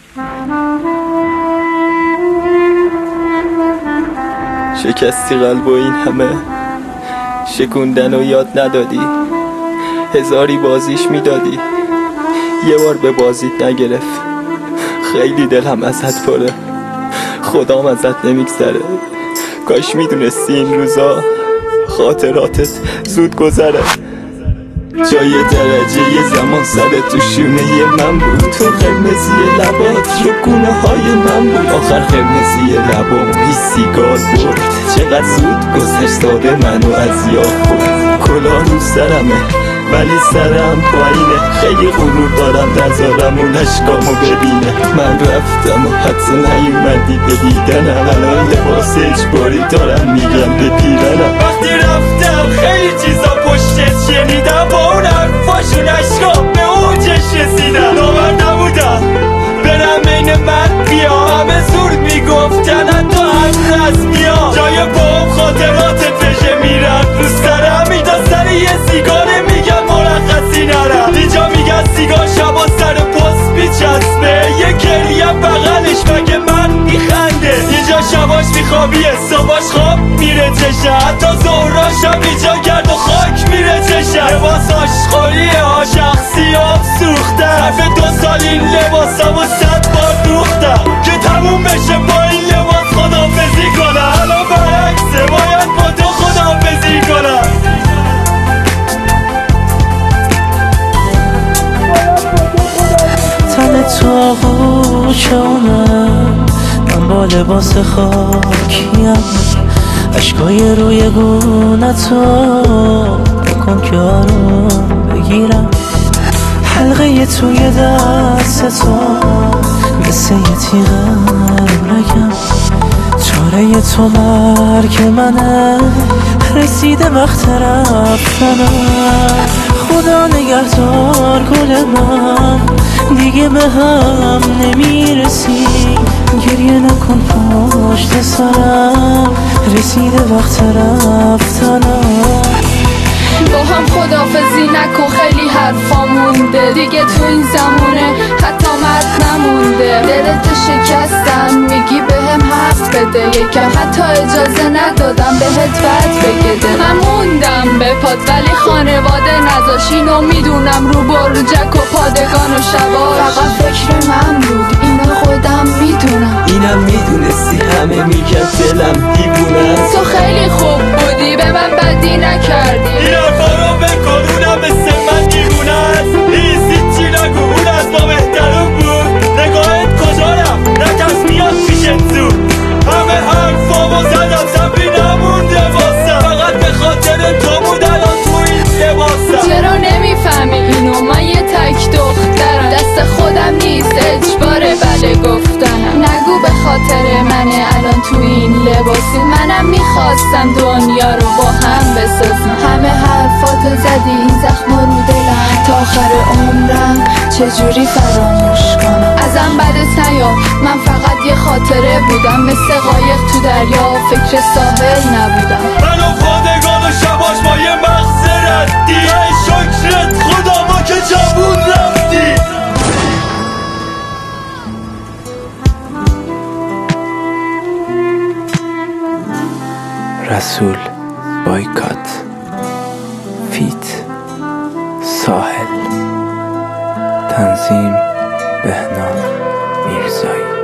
شکستی قلب و این همه شکوندن و یاد ندادی، هزاری بازیش میدادی، یه بار به بازیت نگرفت. خیلی دلم ازت پره، خدام ازت نمیگذره. کاش میدونستی این روزا خاطراتت زود گذره. جای درجه یه زمان سر تو شونه من بود، تو قرمزی لبات رو گونه های من بود. آخر قرمزی لبام بی سیگار برد، چقدر زود گذشت داده منو از یاد برد. کلاه رو سرمه ولی سرم پایینه، خیلی غرور دارم نذارم اون اشکامو ببینه. من رفتم و حتی نیومدی به دیدنم، الان لباس اجباری دارم میگم به پیرنم. وقتی رفتم خیلی چیزا پشتت شنیدم، با اون حرفاشون اشکام به اوجش رسیدم. باور نبودم برم بین من بیا، همه زور میگفتن حتی هم رسمیا. جای بام خاطراتت بشه میرن رو سرم، اینجا سر یه سیگاره میگن مرخصی نرم. اینجا میگن سیگار شبا سر پست میچسبه، یه گریه بغلش مگه من میخنده. اینجا شباش میخوابیه صباش خواب میره چشه، حتی ظهراشم اینجا گرد و خاک میره چشه. لباس آشغالیه ها شخصی آب سوختم، صرف 2 سال این لباسم و 100 بار دوختم که تموم بشه با این لباس خداحافظی کنم. الان برعکسه باید با تو خداحافظی کنم. تن تو آغوش من با لباس خاکیم، اشکای روی گونتو بکن که آروم بگیرم. حلقه توی دست تو مثل یه تیغ ابرگم، چاره تو مرگ منه، رسیده وقت رفتنم. خدا نگهدار گل من، دیگه به هم نمیرسی. گریه نکن پشت سرم، رسیده وقت رفتنم. با هم خداحافظی نکن خیلی حرفا مونده، دیگه تو این زمونه حتی مرد نمونده. دلت شکستم میگی بهم حرف بده، یکم حتی اجازه ندادم بهت بد بگه. من موندم به پات ولی خانواده نذاش، اینو میدونم رو برجک و پادگان و شباش. فقط فکر من بود اینو خودم میدونم، اینم میدونستی همه میگن دلم دیوونه. تو خیلی خوب بودی به من بدی نکردی. این حرفا رو بکن اونم مثل من دیوونه است. نیستی چی نگو اون از ما بهترون بود. نگاهت کجا رفت نکس میاد پیشت زود. همه حرفامو زدم زمین نمونده واسم، فقط به خاطر تو بود الان تو این لباسم. چرا نمیفهمی اینو؟ من یه تک دخترم، دست خودم نیست اجباره بله گفتنم. نگو به خاطر منه الان تو این لباسی، منم میخواستم دنیا رو با هم بسازم. همه حرفاتو زدی این زخم رو دلم، تا آخر عمرم چجوری فراموش کنم. ازم بدت نیام من فقط یه خاطره بودم، مثل قایق تو دریا فکر ساحل نبودم. من و پادگان و شباش با یه مغز ردی، ای شکرت خدا ما که جوون رفتی. رسول بایکات فیت ساحل، تنظیم بهنام میرزایی.